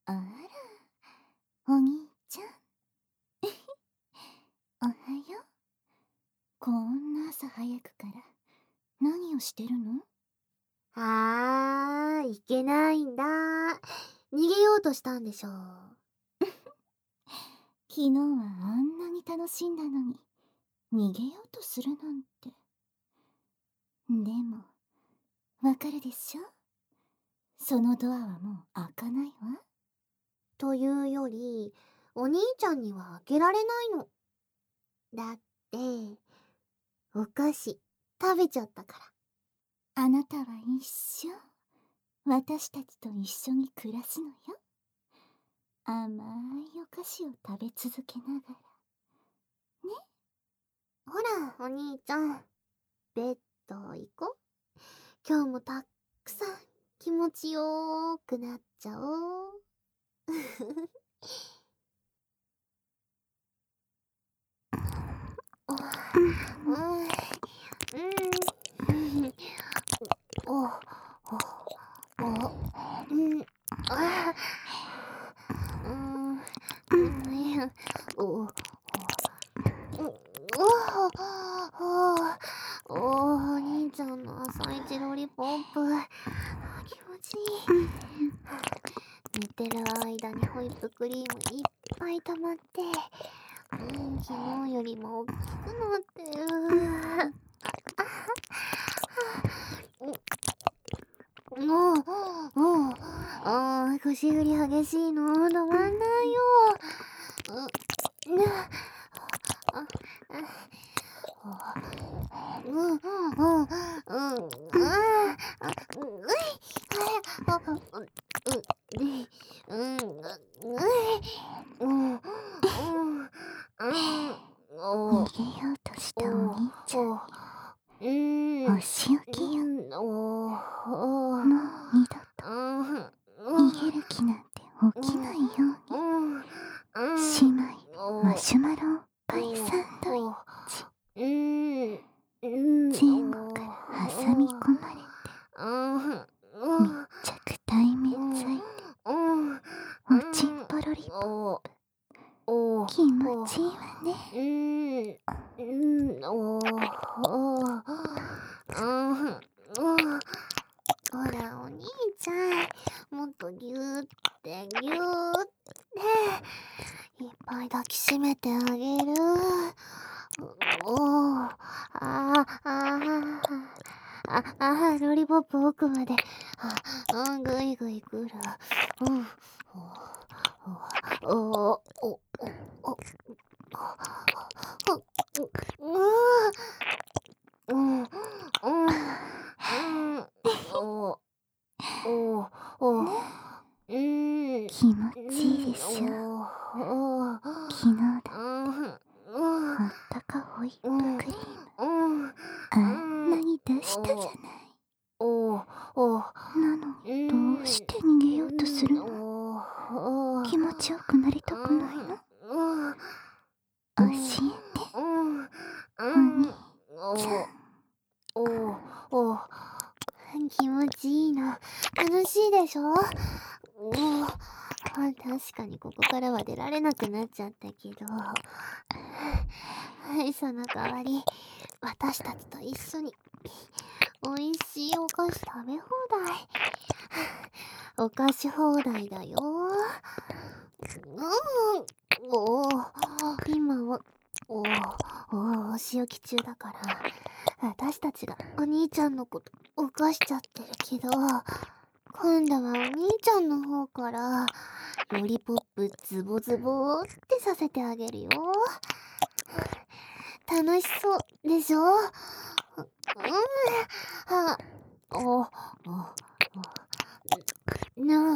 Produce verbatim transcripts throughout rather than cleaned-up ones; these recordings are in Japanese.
あら、お兄ちゃん。おはよう。こんな朝早くから何をしてるの？ あー、いけないんだ。逃げようとしたんでしょ。 昨日はあんなに楽しんだのに逃げようとするなんて。でもわかるでしょ、そのドアはもう開かないわ。 というより、お兄ちゃんには開けられないの。だって、お菓子食べちゃったかあなたは一生私たちと一緒に暮らすのよ。甘いお菓子を食べ続けながらね。 ら。ほら、お兄ちゃん、ベッド行こう。今日もたっくさん気持ちよーくなっちゃおう。うん、うん、うん、お、お、お、うん、あ、うん、うん、お、お、お、お、お兄ちゃんの朝一ロリポップ、気持ちいい。寝てる間にホイップクリームいっぱい溜まって、うん、昨日よりも大きくなってる。もう、もう、ああ、腰振り激しいの、止まんないよ。う、な、あ、あ、うん、うん、うん、うん、あ、あ、うい、あ、あ、う、う、い、うん、う、うい、うん、うん、うん、お、 逃げようとしたおお、 兄ちゃんにお、うん、 お仕置きよ。 うん、お、お、 もう二度とうん、うん、 逃げる気なんて起きないように。 うん、 姉妹マお、 シュマロパイお、 サンドイッお、 チ。 うん、うん、 前後お、 から挟み込まれてうん、 密着対面うん、 咲いてうん、 おちんぽろりポッお、お、 気持ちいいわね。 うん、うん、お、お、うん、ほら、お兄ちゃん、もっとぎゅーって、ぎゅーって、いっぱい抱きしめてあげる。おー、あー、あー、あ、あー、ロリポップ奥まで、あ、うん、ぐいぐいくる。うん、お、お、お、お、お、うん、うん、うん、うん、お、お、お、 ね、 うん、 気持うちいいでん、 しょ。 お、お、 昨日だうん、うん、 あったかホイッうん、 プクリームうん、 あんなに出したじゃない。 お、お、 なのうにどうん、 して逃げようとするうん、 の？ お、お、 気持ちよくなりたくないの？教うん、 えて、 うん、うお兄ん、お、 ちゃん。 お、お、気持ちいいの。楽しいでしょ？もう、確かにここからは出られなくなっちゃったけど、はい、その代わり、私たちと一緒に、美味しいお菓子食べ放題。お菓子放題だよ。うん、おー、今は、おー、おー、お仕置き中だから、私たちがお兄ちゃんのこと犯しちゃってるけど、今度はお兄ちゃんの方から、ロリポップズボズボーってさせてあげるよ。楽しそうでしょ？うん、あ、お、お、な、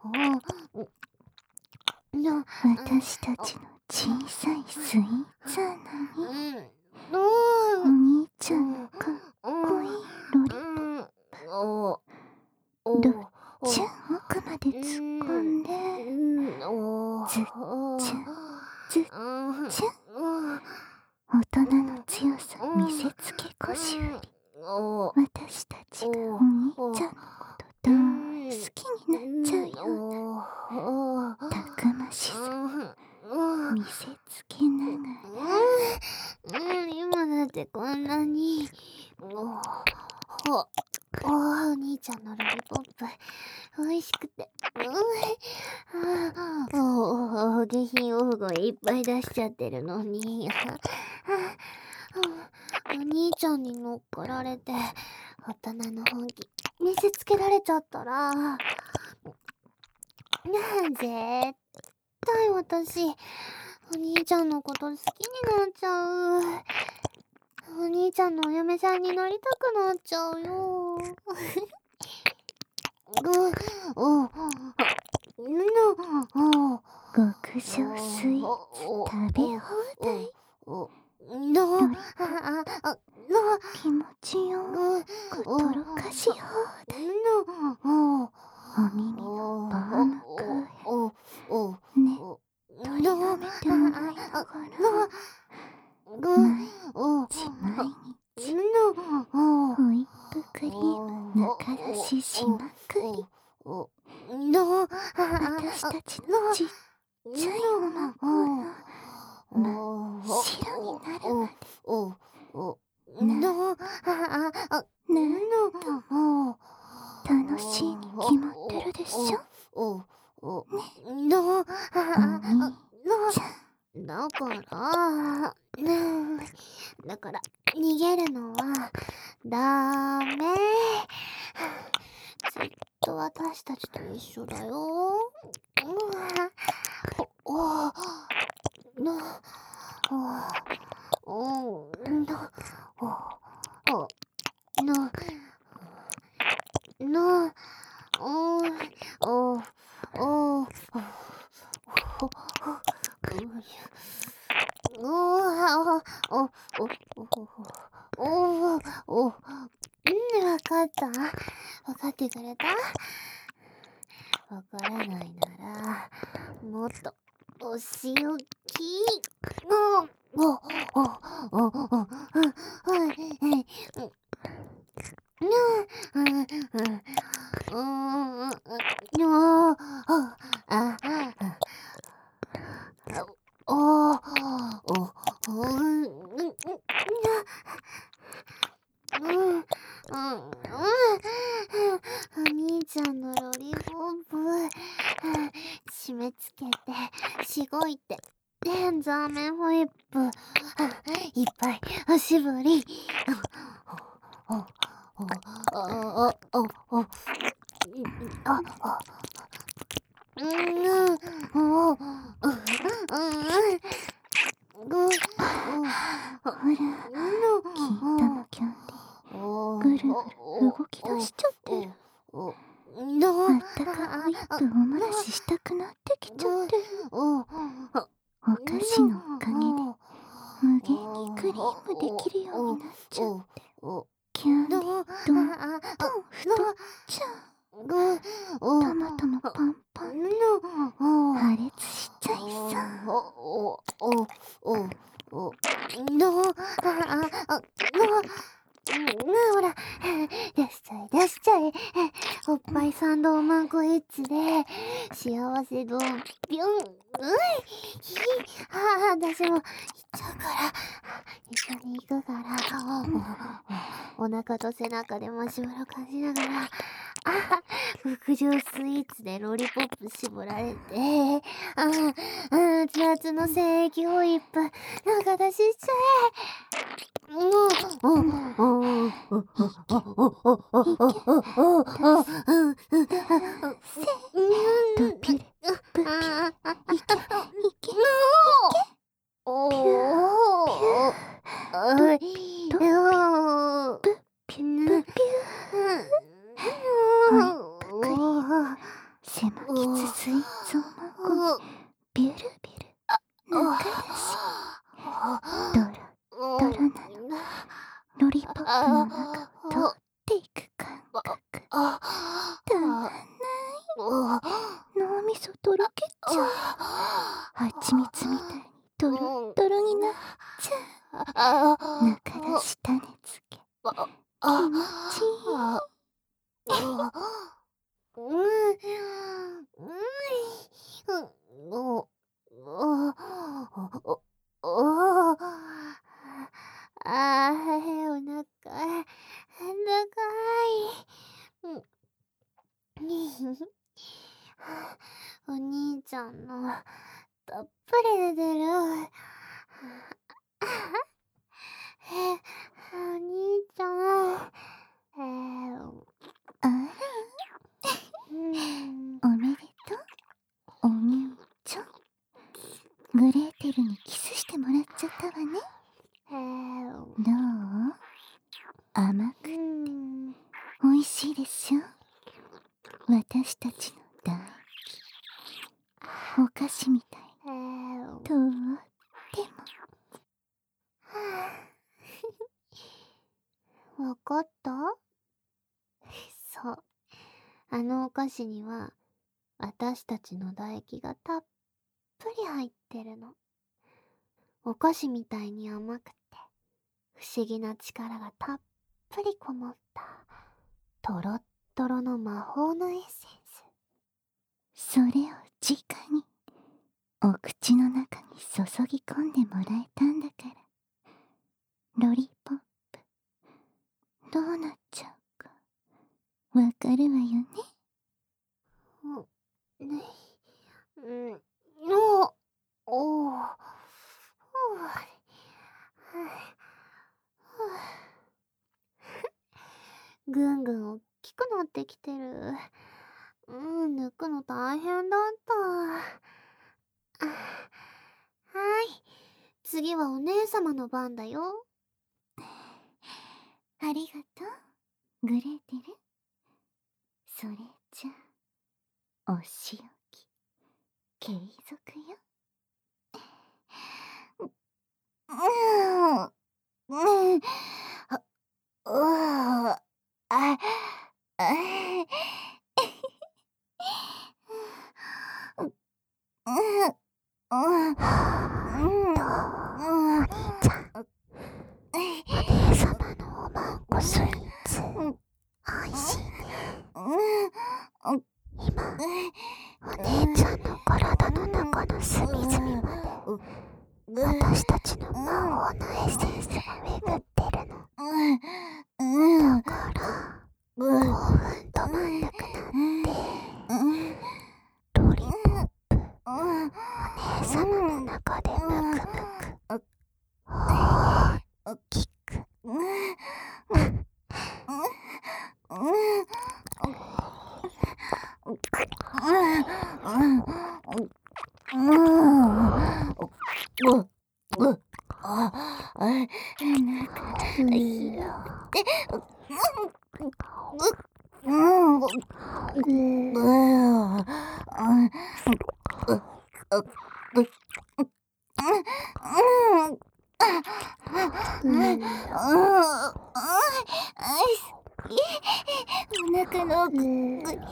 お、な、 私たちの小さいスイーツなのに、 うん、 おうん、 兄ちゃんのかっこいいロリポッお、 プ。どっお、 ちゃお、 奥まで突っ込んで、 うん、お、 ずっちゃずっうん、 ちゃ大人の強さ見せつけ腰振り。 お、 私たちがお兄ちゃんのことと好きになっちゃうようなたくましさ見せつけながら。 うん、今だってこんなに。おおお兄ちゃんのロリポップ美味しくて、うん、おお下品大声いっぱい出しちゃってるのに、お兄ちゃんに乗っかられて大人の本気見せつけられちゃったら、絶対私お兄ちゃんのこと好きになっちゃう。お兄ちゃんのお嫁さんになりたくなっちゃうよ。おお極上スイーツ食べ放題。 の気持ちよくとろかし放題。お耳のバームクーヘンね、取り舐めてもらいながら毎日毎日ホイップクリームぬか出ししまくり。私たちのちっちゃいお孫の真っ白になるまでなんと楽しいに決まってるでしょね、お兄ちゃん。 だからだから逃げるのはダメ。ずっと私たちと一緒だよ。おおなおおなおななおおおおおお、うん、わかった。わかってくれた？わからないなら、もっとお仕置き。おおおおおお兄ちゃんのロリポップ締め付けてしごいてでザーメンホイップいっぱいおしぼりおおおおおおおあうんおおほら、金玉キャンディぐるぐる動き出しちゃってる。あったかホイップおもらししたくなってきちゃってる。お菓子のおかげで無限にクリームできるようになっちゃって、キャンディーどんどん太っちゃう。トマトもパンパンで破裂しちゃいそう。 ほら出しちゃえ出しちゃえ。おっぱいサンドーマンコエッジで幸せ度ビュン。うんひあ私も行っちゃうから一緒に行くからお腹と背中でマシュマロ感じながらあ極上スイーツでロリポップ絞られてああ熱々の精液ホイップ中出ししちゃえ。もうおおおドピュレブピュいけいけおピューピュードピュピュブピューホイップクリーム狭きつスイーツをまこビュルビュル中出しドロドロなのロリポップの中を通っていく感覚たまんない。脳みそとろけちゃう。蜂蜜みたいにドロドロになっちゃう。中出し種付け気持ちいい。 味しいでしょ、私たちの唾液。お菓子みたいにとっても。わかった？そう。あのお菓子には、私たちの唾液がたっぷり入ってるの。お菓子みたいに甘くて、不思議な力がたっぷりこもった、とろっとろの魔法のエッセンス。それを直に、お口の中に注ぎ込んでもらえたんだから、ロリポップ、どうなっちゃうか、わかるわよね。 うん、ね、うん、お、おー、ぐんぐんおっきくなってきてる。うん、抜くの大変だった。はい、次はお姉様の番だよ。 ありがとう、グレーテル。それじゃあ、お仕置き、継続よ。うんうん、あ、うあ、あ、 私たちの魔法のエッセンスが巡ってるの。だから、興奮止まんなくなって、ロリポップ、お姉様の中でムクムク、大きく。 お腹のグリグリって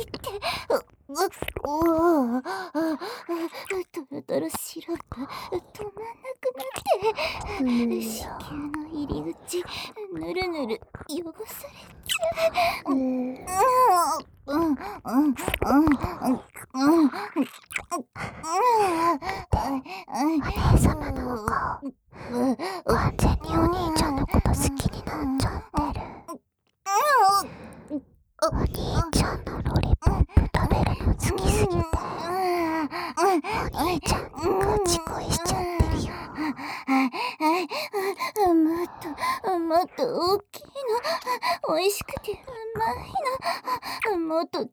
トロトロシロップ止まんなくなって、子宮の入り口ぬるぬる汚されちゃう。うんうんうんうんお姉様のお顔、完全にお兄ちゃんのこと好きになっちゃってる。お兄ちゃんのロリポップ食べるの好きすぎて、お兄ちゃんにガチ恋しちゃってるよ。 もっともっと大きいの、美味しくてうまいの、もっとちょう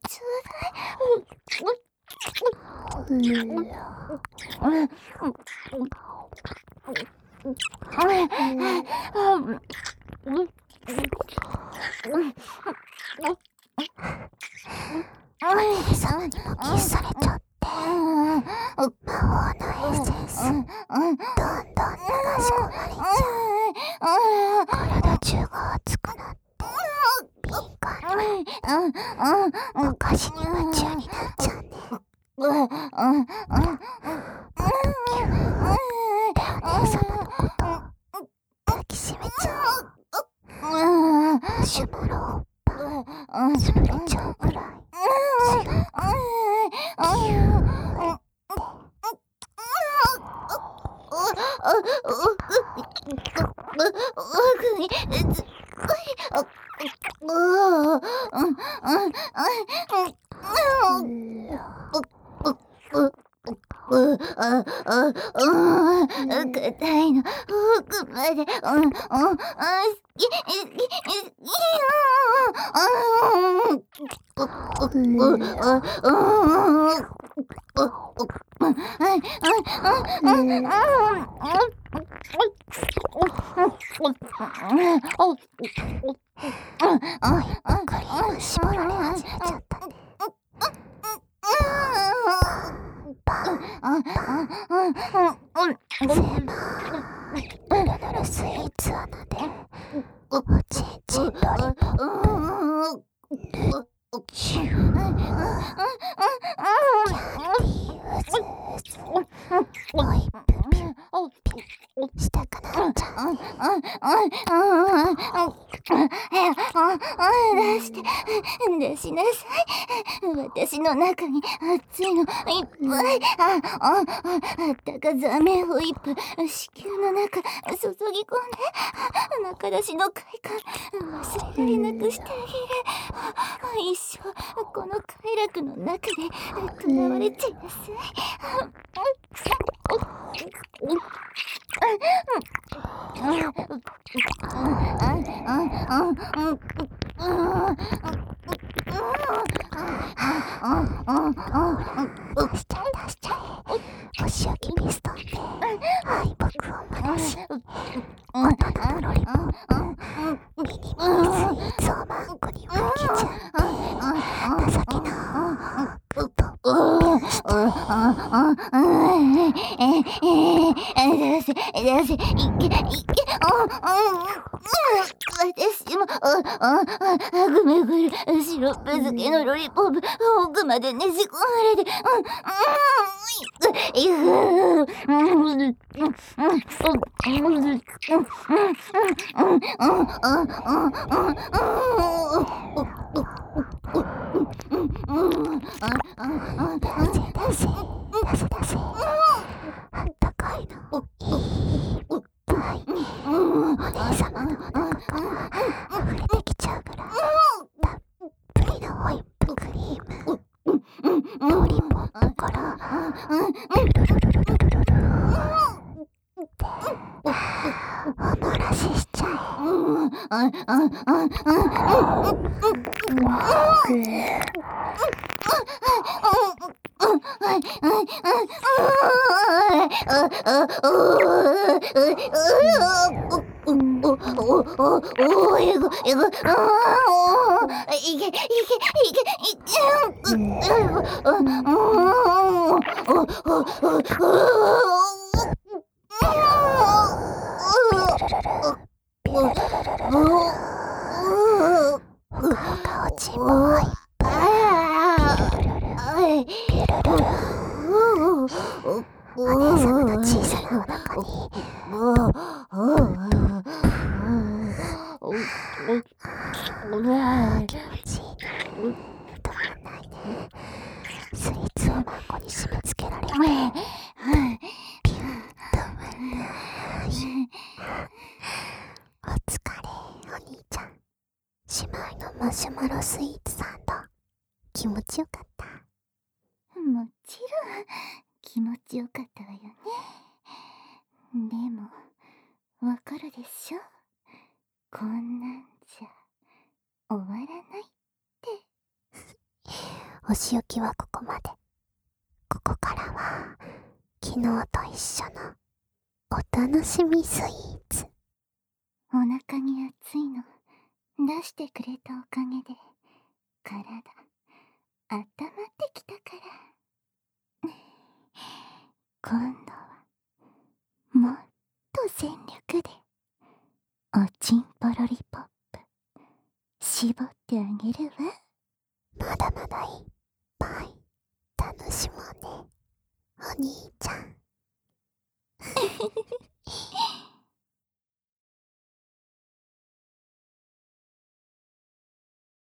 お姉様にもキスされちゃって、魔法のエッセンス、どんどん流し込まれちゃう。体中が熱くなって、敏感に、お菓子に夢中になっちゃうね。ギュッてお姉様のこと抱きしめちゃう。マシュマロおっぱ潰れちゃうくらい強くギューって硬いの奥まで、うんうん、 おい、クリーしたくなっちゃう。 出して、出しなさい。私の中に熱いのいっぱい。あ、あ、あったかザメホイップ、子宮の中注ぎ込んで、中出しの快感忘れられなくしてあげる。一生この快楽の中で囚われちゃいなさい。 出しちゃえ出しちゃえ。お仕置きミストンで敗北を漏らし、大人のロリポップ、ミニミニスイーツをマンコに分けちゃって、田崎のグッとプして。 出せ出せ、いけいけ。私もぐめぐるシロップ漬けのロリポップ奥までねじ込まれて、 出せ出せ出せ出せ。あったかいのいっぱいお姉様のお腹から溢れてきちゃうぐらいたっぷりのホイップクリーム、ロリポップからルルルルルルルルルってお漏らししちゃえ。ほかほかおちんぽ入ってお姉様の小さなお腹に気持ちいいね。たまんないね。スイーツをマンゴに締め付けられてピュッとまんない。お疲れお兄ちゃん。姉妹のマシュマロスイーツサンド気持ちよかった？ もちろん気持ちよかったわよね。でもわかるでしょ、こんなんじゃ終わらないって。 お仕置きはここまで。ここからは昨日と一緒のお楽しみスイーツ。 お腹に熱いの出してくれたおかげで体あったまってきたから、今度はもっと全力でおちんぽロリポップ絞ってあげるわ。 まだまだいっぱい楽しもうねお兄ちゃん。